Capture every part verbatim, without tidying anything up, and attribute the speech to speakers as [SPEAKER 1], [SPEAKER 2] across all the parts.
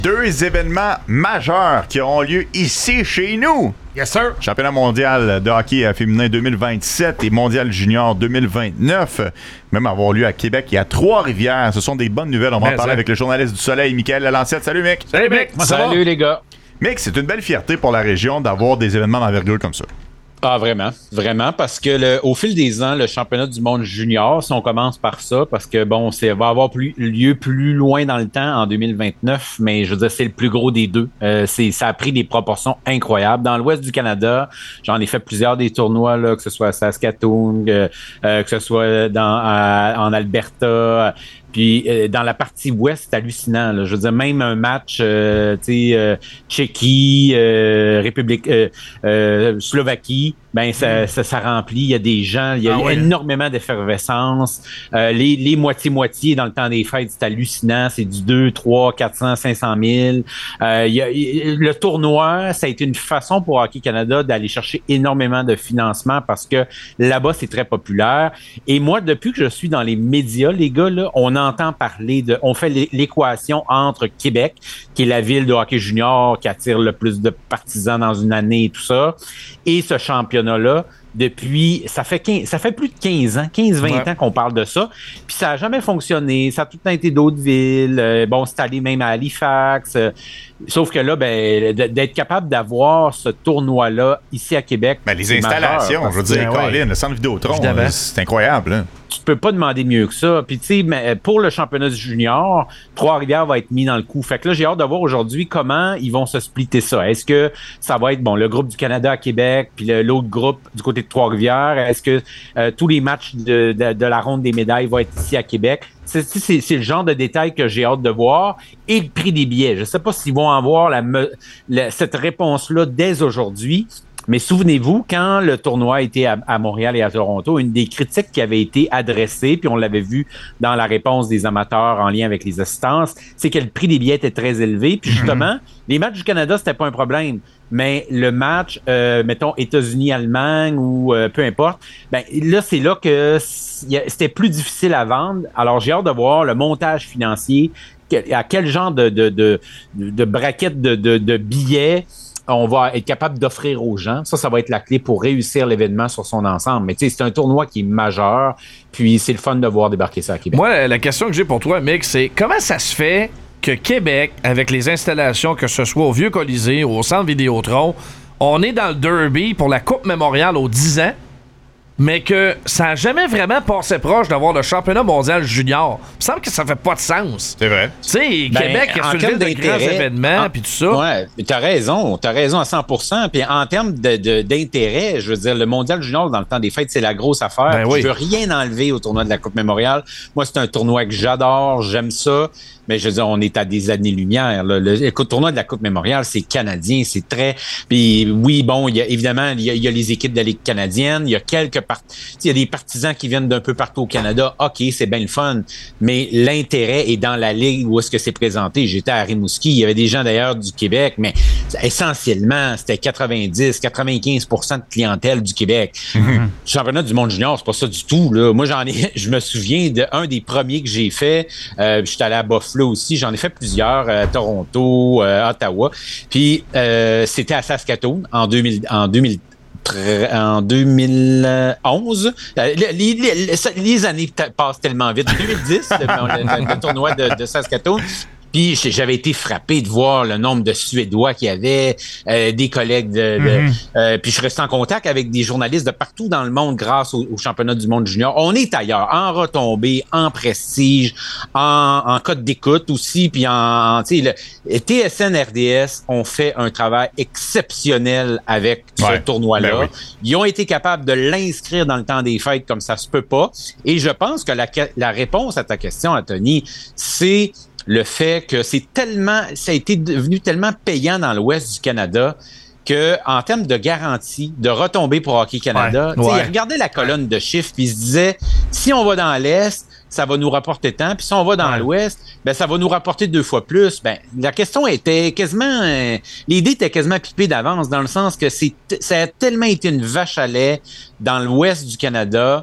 [SPEAKER 1] Deux événements majeurs qui auront lieu ici, chez nous.
[SPEAKER 2] Yes, sir.
[SPEAKER 1] Championnat mondial de hockey féminin deux mille vingt-sept et mondial junior deux mille vingt-neuf. Même avoir lieu à Québec et à Trois-Rivières. Ce sont des bonnes nouvelles. On va en parler avec le journaliste du Soleil, Michael Lalancette. Salut, Mick.
[SPEAKER 2] Salut, Mick.
[SPEAKER 3] Salut, les gars.
[SPEAKER 1] Mick, c'est une belle fierté pour la région d'avoir des événements d'envergure comme ça.
[SPEAKER 3] Ah, vraiment, vraiment, parce que le, au fil des ans, le championnat du monde junior, si on commence par ça, parce que bon, c'est va avoir plus, lieu plus loin dans le temps, en deux mille vingt-neuf, mais je veux dire, c'est le plus gros des deux. Euh, c'est, ça a pris des proportions incroyables. Dans l'ouest du Canada, j'en ai fait plusieurs des tournois, là, que ce soit à Saskatoon, euh, euh, que ce soit dans, à, en Alberta. Puis euh, dans la partie ouest, c'est hallucinant. Là. Je veux dire, même un match, euh, tu sais, euh, Tchéquie, euh, République, euh, euh, Slovaquie, ben ça, ça, ça remplit. Il y a des gens, il y a ah, énormément oui. d'effervescence. Euh, les, les moitié-moitié dans le temps des fêtes, c'est hallucinant. C'est du deux, trois, quatre cents, cinq cent mille. Euh, il y a, le tournoi, ça a été une façon pour Hockey Canada d'aller chercher énormément de financement parce que là-bas, c'est très populaire. Et moi, depuis que je suis dans les médias, les gars, là, on entend parler de... On fait l'équation entre Québec, qui est la ville de hockey junior qui attire le plus de partisans dans une année et tout ça, et ce championnat-là, depuis... Ça fait quinze, ça fait plus de quinze ans, quinze vingt ouais. ans qu'on parle de ça, puis ça n'a jamais fonctionné. Ça a tout le temps été d'autres villes. Euh, bon, c'est allé même à Halifax. Euh, sauf que là, ben, d'être capable d'avoir ce tournoi-là ici à Québec...
[SPEAKER 1] Ben, les installations, majeur, je veux dire, ben, Colin, ouais. le centre Vidéotron, c'est incroyable, hein?
[SPEAKER 3] Tu peux pas demander mieux que ça. Puis, tu sais, pour le championnat du junior, Trois-Rivières va être mis dans le coup. Fait que là, j'ai hâte de voir aujourd'hui comment ils vont se splitter ça. Est-ce que ça va être, bon, le groupe du Canada à Québec, puis le, l'autre groupe du côté de Trois-Rivières? Est-ce que euh, tous les matchs de, de, de la ronde des médailles vont être ici à Québec? C'est, c'est, c'est le genre de détails que j'ai hâte de voir. Et le prix des billets. Je sais pas s'ils vont avoir la, la, cette réponse-là dès aujourd'hui. Mais souvenez-vous, quand le tournoi était à, à Montréal et à Toronto, une des critiques qui avait été adressée, puis on l'avait vu dans la réponse des amateurs en lien avec les assistances, c'est que le prix des billets était très élevé. Puis justement, mm-hmm. les matchs du Canada, c'était pas un problème. Mais le match, euh, mettons, États-Unis-Allemagne ou euh, peu importe, ben là, c'est là que c'était plus difficile à vendre. Alors, j'ai hâte de voir le montage financier, à quel genre de, de, de, de braquette de, de, de billets on va être capable d'offrir aux gens. Ça, ça va être la clé pour réussir l'événement sur son ensemble. Mais tu sais, c'est un tournoi qui est majeur, puis c'est le fun de voir débarquer ça à Québec.
[SPEAKER 2] Moi, la question que j'ai pour toi, Mick, c'est comment ça se fait que Québec, avec les installations, que ce soit au Vieux-Colisée ou au Centre Vidéotron, on est dans le derby pour la Coupe Mémoriale aux dix ans, mais que ça n'a jamais vraiment passé proche d'avoir le championnat mondial junior. Il me semble que ça fait pas de sens.
[SPEAKER 1] C'est vrai.
[SPEAKER 2] Tu sais, ben, Québec, c'est une ville de grands événements, puis tout ça.
[SPEAKER 3] Ouais, t'as raison, t'as raison à cent pour cent. Puis en termes de, de, d'intérêt, je veux dire, le mondial junior, dans le temps des fêtes, c'est la grosse affaire. Ben oui. Je veux rien enlever au tournoi de la Coupe Mémoriale. Moi, c'est un tournoi que j'adore, j'aime ça. Mais je veux dire, on est à des années-lumière. Le, le, le tournoi de la Coupe Mémoriale, c'est canadien, c'est très... Puis oui, bon, il y a évidemment, il y a, il y a les équipes de la Ligue canadienne, il y a quelques... Part... Il y a des partisans qui viennent d'un peu partout au Canada. OK, c'est bien le fun, mais l'intérêt est dans la Ligue où est-ce que c'est présenté. J'étais à Rimouski, il y avait des gens d'ailleurs du Québec, mais essentiellement, c'était quatre-vingt-dix, quatre-vingt-quinze pour cent de clientèle du Québec. Mm-hmm. Le championnat du monde junior, c'est pas ça du tout, là. Moi, j'en ai... Je me souviens d'un des premiers que j'ai fait. Euh, je suis allé à Buffalo aussi. J'en ai fait plusieurs, euh, Toronto, euh, Ottawa. Puis, euh, c'était à Saskatoon en deux mille, en deux mille, en deux mille onze. Euh, les, les, les, les années passent tellement vite. deux mille dix, le, le, le, le tournoi de, de Saskatoon. Puis j'avais été frappé de voir le nombre de Suédois qu'il y avait, euh, des collègues de, de mm-hmm. euh, puis je restais en contact avec des journalistes de partout dans le monde grâce au, au championnat du monde junior. On est ailleurs, en retombée, en prestige, en, en code d'écoute aussi, puis en, tu sais, le T S N R D S ont fait un travail exceptionnel avec ce ouais, tournoi-là. Ben oui. Ils ont été capables de l'inscrire dans le temps des fêtes comme ça se peut pas. Et je pense que la, la réponse à ta question, Anthony, c'est le fait que c'est tellement, ça a été devenu tellement payant dans l'ouest du Canada que, en termes de garantie, de retombées pour Hockey Canada, ouais, ouais. il regardait la colonne de chiffres puis il se disait, si on va dans l'est, ça va nous rapporter tant, puis si on va dans ouais. l'ouest, ben ça va nous rapporter deux fois plus. Ben la question était quasiment, euh, l'idée était quasiment pipée d'avance dans le sens que c'est, ça a tellement été une vache à lait dans l'ouest du Canada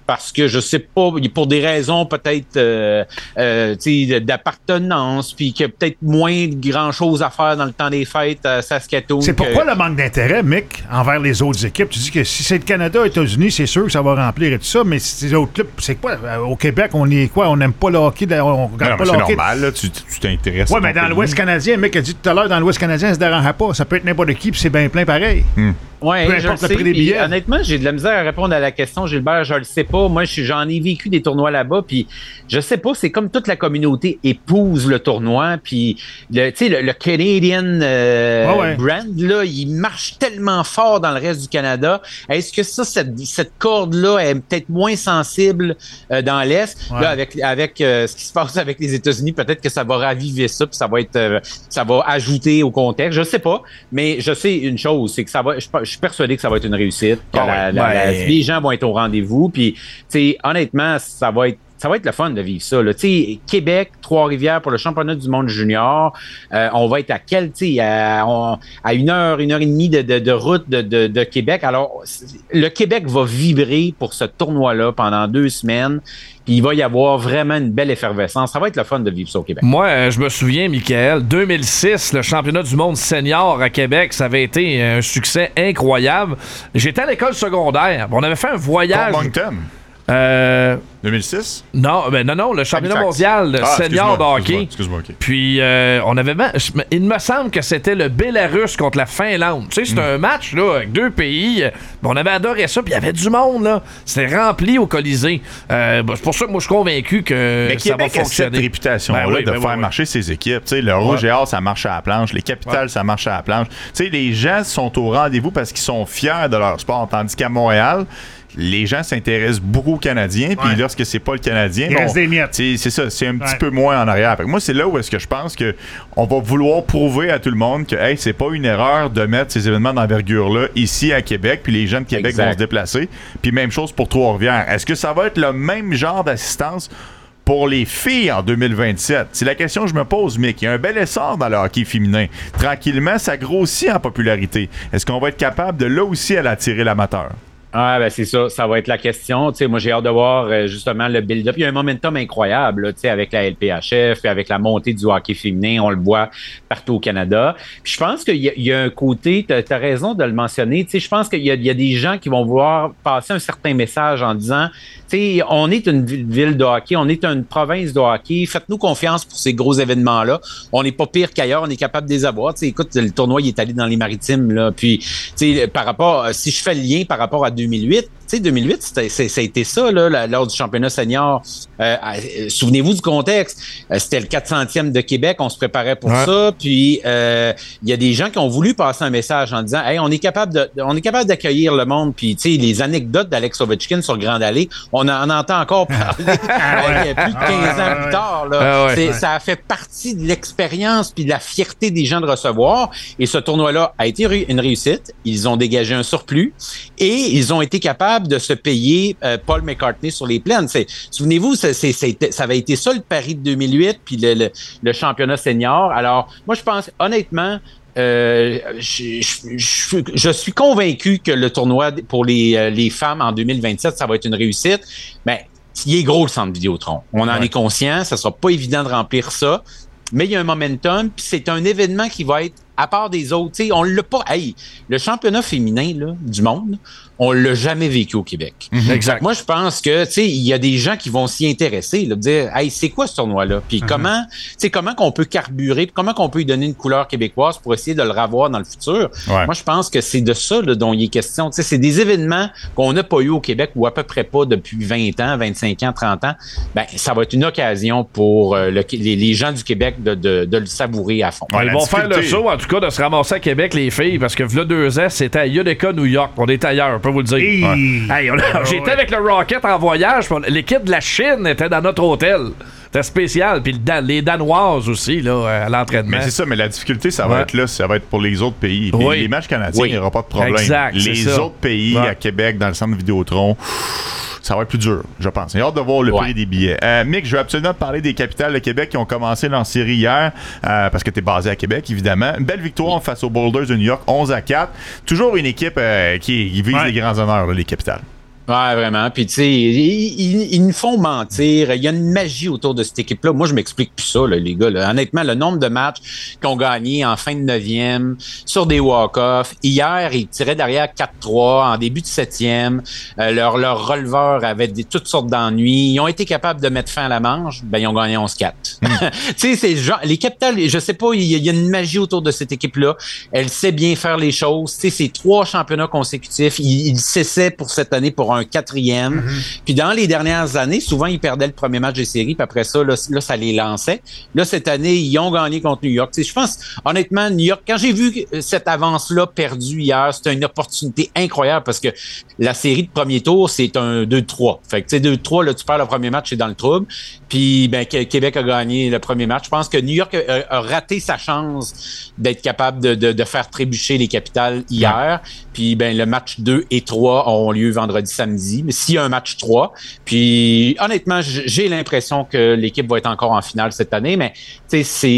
[SPEAKER 3] parce que je sais pas, pour des raisons peut-être euh, euh, d'appartenance, puis qu'il y a peut-être moins de grand-chose à faire dans le temps des fêtes à Saskatoon.
[SPEAKER 4] C'est pourquoi
[SPEAKER 3] que...
[SPEAKER 4] le manque d'intérêt, Mick, envers les autres équipes? Tu dis que si c'est le Canada, les États-Unis, c'est sûr que ça va remplir et tout ça, mais si les autres clubs, c'est quoi? Au Québec, on est quoi? On n'aime pas le hockey, on regarde
[SPEAKER 1] non,
[SPEAKER 4] pas le
[SPEAKER 1] c'est
[SPEAKER 4] hockey.
[SPEAKER 1] C'est normal, là, tu, tu t'intéresses.
[SPEAKER 4] Oui, mais dans l'Ouest canadien, Mick a dit tout à l'heure, dans l'Ouest canadien, ça se dérange pas. Ça peut être n'importe qui, puis c'est bien plein pareil.
[SPEAKER 1] Hmm.
[SPEAKER 3] Oui, je le sais. Puis, honnêtement, j'ai de la misère à répondre à la question, Gilbert. Je le sais pas. Moi, j'en ai vécu des tournois là-bas, puis je sais pas. C'est comme toute la communauté épouse le tournoi, puis le, tu sais, le, le Canadian euh, oh ouais. brand là, il marche tellement fort dans le reste du Canada. Est-ce que ça, cette, cette corde-là est peut-être moins sensible euh, dans l'Est ouais. Là, avec avec euh, ce qui se passe avec les États-Unis, peut-être que ça va raviver ça, puis ça va être, euh, ça va ajouter au contexte. Je sais pas, mais je sais une chose, c'est que ça va. Je, je suis persuadé que ça va être une réussite, que oh la, la, la, les gens vont être au rendez-vous. Puis, tu sais, honnêtement, ça va être ça va être le fun de vivre ça. Tu sais, Québec, Trois-Rivières pour le championnat du monde junior, euh, on va être à quel, tu sais, à, à une heure, une heure et demie de, de, de route de, de, de Québec. Alors, le Québec va vibrer pour ce tournoi-là pendant deux semaines. Puis il va y avoir vraiment une belle effervescence. Ça va être le fun de vivre ça au Québec.
[SPEAKER 2] Moi, euh, je me souviens, Michael, deux mille six, le championnat du monde senior à Québec, ça avait été un succès incroyable. J'étais à l'école secondaire. On avait fait un voyage...
[SPEAKER 1] Pour Moncton.
[SPEAKER 2] Euh...
[SPEAKER 1] deux mille six?
[SPEAKER 2] Non, ben non, non, le championnat mondial ah, senior de hockey.
[SPEAKER 1] Excuse-moi, excuse-moi, okay.
[SPEAKER 2] Puis, euh, on avait... Il me semble que c'était le Bélarus contre la Finlande. Tu sais, c'était mm. un match, là, avec deux pays. On avait adoré ça, puis il y avait du monde, là. C'était rempli au Colisée. Euh, ben, c'est pour ça que moi, je suis convaincu que
[SPEAKER 1] mais
[SPEAKER 2] ça
[SPEAKER 1] Québec
[SPEAKER 2] va fonctionner.
[SPEAKER 1] A cette réputation-là ben oui, de ben faire oui, marcher oui. ses équipes. Tu sais, le Rouge ouais. et Or, ça marche à la planche. Les Capitales, ouais. ça marche à la planche. Tu sais, les gens sont au rendez-vous parce qu'ils sont fiers de leur sport. Tandis qu'à Montréal... les gens s'intéressent beaucoup aux Canadiens, puis ouais. lorsque c'est pas le Canadien,
[SPEAKER 4] bon,
[SPEAKER 1] c'est ça, c'est un ouais. petit peu moins en arrière. Fait que moi, c'est là où est-ce que je pense que on va vouloir prouver à tout le monde que hey, c'est pas une erreur de mettre ces événements d'envergure-là ici à Québec, puis les gens de Québec exact. vont se déplacer. Puis même chose pour Trois-Rivières. Est-ce que ça va être le même genre d'assistance pour les filles en deux mille vingt-sept? C'est la question que je me pose, Mick. Il y a un bel essor dans le hockey féminin. Tranquillement, ça grossit en popularité. Est-ce qu'on va être capable de là aussi aller attirer l'amateur?
[SPEAKER 3] Ah, ben c'est ça, ça va être la question. Tu sais, moi, j'ai hâte de voir euh, justement le build-up. Il y a un momentum incroyable, tu sais, avec la L P H F, avec la montée du hockey féminin, on le voit partout au Canada. Puis je pense qu'il y a, il y a un côté, tu as raison de le mentionner, tu sais, je pense qu'il y a, il y a des gens qui vont vouloir passer un certain message en disant, tu sais, on est une ville de hockey, on est une province de hockey, faites-nous confiance pour ces gros événements-là. On n'est pas pire qu'ailleurs, on est capable de les avoir. Tu sais, écoute, le tournoi, il est allé dans les maritimes, là. Puis, tu sais, par rapport, si je fais le lien par rapport à deux mille huit, tu sais, deux mille huit, c'était, c'est, ça a été ça, là, la, lors du championnat senior. Euh, euh, souvenez-vous du contexte. Euh, c'était le quatre centième de Québec, on se préparait pour ouais. ça. Puis, il euh, y a des gens qui ont voulu passer un message en disant, hey, on est capable de, on est capable d'accueillir le monde. Puis, tu sais, les anecdotes d'Alex Ovechkin sur Grande Allée, on en entend encore parler euh, plus de quinze ans plus tard. Là. Ah ouais, c'est, ouais. Ça a fait partie de l'expérience puis de la fierté des gens de recevoir. Et ce tournoi-là a été une réussite. Ils ont dégagé un surplus et ils ont été capables de se payer euh, Paul McCartney sur les plaines. C'est, souvenez-vous, c'est, c'est, c'est, ça avait été ça le pari de deux mille huit, puis le, le, le championnat senior. Alors, moi, je pense, honnêtement, euh, je, je, je, je suis convaincu que le tournoi pour les, euh, les femmes en deux mille vingt-sept, ça va être une réussite. Mais il est gros, le centre Vidéotron. On en ouais. est conscient, ça sera pas évident de remplir ça. Mais il y a un momentum, puis c'est un événement qui va être à part des autres. Tu sais, on l'a pas. Hey, le championnat féminin là, du monde, on l'a jamais vécu au Québec. Mm-hmm. Exact. Moi, je pense que, tu sais, il y a des gens qui vont s'y intéresser, là, dire, hey, c'est quoi ce tournoi-là? Puis mm-hmm. comment, tu sais, comment qu'on peut carburer, comment qu'on peut lui donner une couleur québécoise pour essayer de le revoir dans le futur? Ouais. Moi, je pense que c'est de ça là, dont il est question. Tu sais, c'est des événements qu'on n'a pas eu au Québec ou à peu près pas depuis vingt ans, vingt-cinq ans, trente ans. Ben, ça va être une occasion pour euh, le, les, les gens du Québec de, de, de le savourer à fond.
[SPEAKER 2] Ouais, ils vont faire le saut, en tout cas, de se ramasser à Québec, les filles, parce que v'là deux ans, c'était à Utica, New York. On est ailleurs, on peut vous le dire. Hey. Ouais. Hey, on a, j'étais avec le Rocket en voyage, l'équipe de la Chine était dans notre hôtel. C'était spécial. Puis les Danoises aussi, là, à l'entraînement.
[SPEAKER 1] Mais c'est ça, mais la difficulté, ça va ouais. être là, ça va être pour les autres pays. Les, oui. les matchs canadiens, il oui. n'y aura pas de problème.
[SPEAKER 2] Exact,
[SPEAKER 1] les autres pays, ouais. à Québec, dans le centre Vidéotron, ça va être plus dur, je pense. J'ai hâte de voir le ouais. prix des billets. Euh, Mick, je veux absolument te parler des Capitales de Québec qui ont commencé leur série hier, euh, parce que tu es basé à Québec, évidemment. Une belle victoire oui. face aux Boulders de New York, onze à quatre. Toujours une équipe euh, qui, qui vise ouais. les grands honneurs, là, les Capitales.
[SPEAKER 3] Ouais, vraiment. Puis, tu sais, ils, ils, ils nous font mentir. Il y a une magie autour de cette équipe-là. Moi, je m'explique plus ça, là, les gars. Là. Honnêtement, le nombre de matchs qu'ils ont gagné en fin de neuvième, sur des walk-offs. Hier, ils tiraient derrière quatre trois, en début de septième. Euh, leur, leur releveur avait des, toutes sortes d'ennuis. Ils ont été capables de mettre fin à la manche. Ben, ils ont gagné onze quatre. Mm. Tu sais, c'est genre, les Capitals, je sais pas, il y, y a une magie autour de cette équipe-là. Elle sait bien faire les choses. Tu sais, c'est trois championnats consécutifs. Ils, ils cessaient pour cette année pour un quatrième. Mm-hmm. Puis dans les dernières années, souvent, ils perdaient le premier match des séries, puis après ça, là, là, ça les lançait. Là, cette année, ils ont gagné contre New York. Tu sais, je pense, honnêtement, New York, quand j'ai vu cette avance-là perdue hier, c'était une opportunité incroyable parce que la série de premier tour, c'est un deux trois. Fait que, tu sais, deux trois, là, tu perds le premier match, c'est dans le trouble. Puis, ben, Québec a gagné le premier match. Je pense que New York a, a raté sa chance d'être capable de, de, de faire trébucher les Capitals hier. Ouais. Puis, ben, le match deux et trois ont lieu vendredi, samedi. Mais s'il y a un match trois, puis honnêtement, j'ai l'impression que l'équipe va être encore en finale cette année, mais tu sais, c'est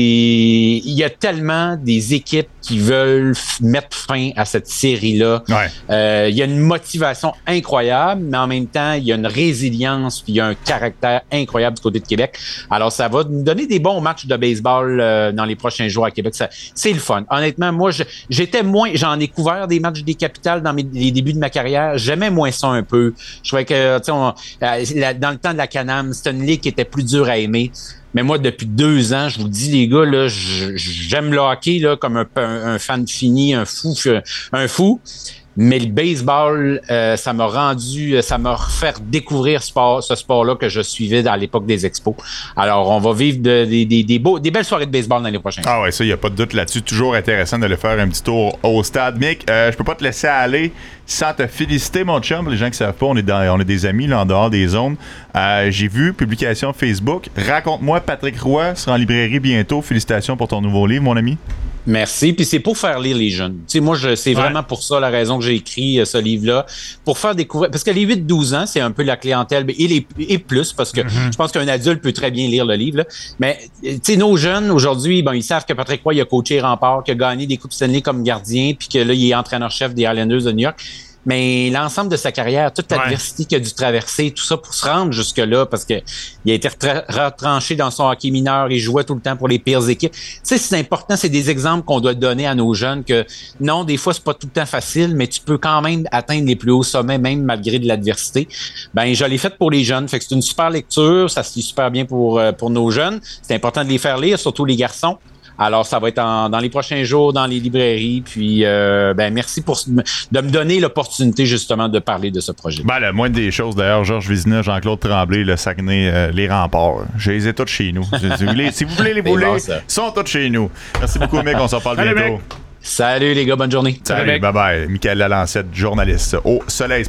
[SPEAKER 3] il y a tellement des équipes qui veulent mettre fin à cette série-là. Ouais. Euh, il y a une motivation incroyable, mais en même temps, il y a une résilience puis il y a un caractère incroyable du côté de Québec. Alors, ça va nous donner des bons matchs de baseball euh, dans les prochains jours à Québec. Ça, c'est le fun. Honnêtement, moi, je, j'étais moins... J'en ai couvert des matchs des Capitals dans mes, les débuts de ma carrière. J'aimais moins ça un peu. Je trouvais que, tu sais, on, euh, dans le temps de la Can-Am, c'était une ligue qui était plus dure à aimer. Mais moi, depuis deux ans, je vous dis, les gars, là, j'aime le hockey là, comme un, un, un fan fini, un fou, un fou. Mais le baseball, euh, ça m'a rendu, ça m'a refait découvrir sport, ce sport-là que je suivais à l'époque des expos. Alors, on va vivre de, de, de, des, beaux, des belles soirées de baseball dans les prochains jours.
[SPEAKER 1] Ah ouais, ça, il n'y a pas de doute là-dessus. Toujours intéressant de le faire un petit tour au stade. Mick, euh, je peux pas te laisser aller sans te féliciter, mon chum. Les gens qui savent pas, on est, dans, on est des amis là, en dehors des zones. Euh, j'ai vu, publication Facebook. Raconte-moi, Patrick Roy sera en librairie bientôt. Félicitations pour ton nouveau livre, mon ami.
[SPEAKER 3] Merci. Puis c'est pour faire lire les jeunes. Tu sais, moi, je, c'est ouais. vraiment pour ça la raison que j'ai écrit euh, ce livre-là. Pour faire découvrir... Parce que les huit douze ans, c'est un peu la clientèle et, les, et plus, parce que mm-hmm. je pense qu'un adulte peut très bien lire le livre. Là. Mais, tu sais, nos jeunes, aujourd'hui, bon, ils savent que Patrick Roy, il a coaché Rempart, qu'il a gagné des Coupes Stanley comme gardien, puis que là, il est entraîneur-chef des Islanders de New York. Mais l'ensemble de sa carrière, toute l'adversité ouais. qu'il a dû traverser, tout ça pour se rendre jusque-là, parce que il a été retranché dans son hockey mineur, il jouait tout le temps pour les pires équipes. Tu sais, c'est important, c'est des exemples qu'on doit donner à nos jeunes que non, des fois, c'est pas tout le temps facile, mais tu peux quand même atteindre les plus hauts sommets, même malgré de l'adversité. Ben, je l'ai fait pour les jeunes. Fait que c'est une super lecture, ça se lit super bien pour, pour nos jeunes. C'est important de les faire lire, surtout les garçons. Alors, ça va être en, dans les prochains jours, dans les librairies. Puis, euh, ben merci pour de me donner l'opportunité, justement, de parler de ce projet.
[SPEAKER 1] Ben, la moindre des choses, d'ailleurs, Georges Vézina, Jean-Claude Tremblay, le Saguenay, euh, les remparts. Je les ai tous chez nous. si, vous voulez, si vous voulez les bouler, ils sont tous chez nous. Merci beaucoup, mec. On s'en parle bientôt.
[SPEAKER 3] Salut, les gars. Bonne journée.
[SPEAKER 1] Salut, bye-bye. Michael Lalancette, journaliste au Soleil.